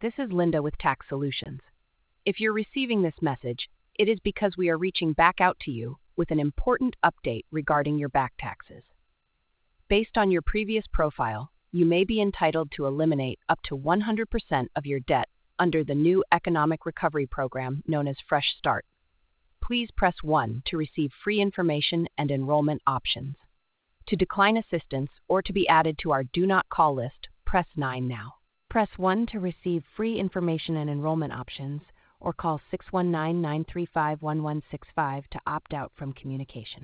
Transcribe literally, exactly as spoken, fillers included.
This is Linda with Tax Solutions. If you're receiving this message, it is because we are reaching back out to you with an important update regarding your back taxes. Based on your previous profile, you may be entitled to eliminate up to one hundred percent of your debt under the new economic recovery program known as Fresh Start. Please press one to receive free information and enrollment options. To decline assistance or to be added to our Do Not Call list, press nine now. Press one to receive free information and enrollment options, or call six one nine, nine three five, one one six five to opt out from communication.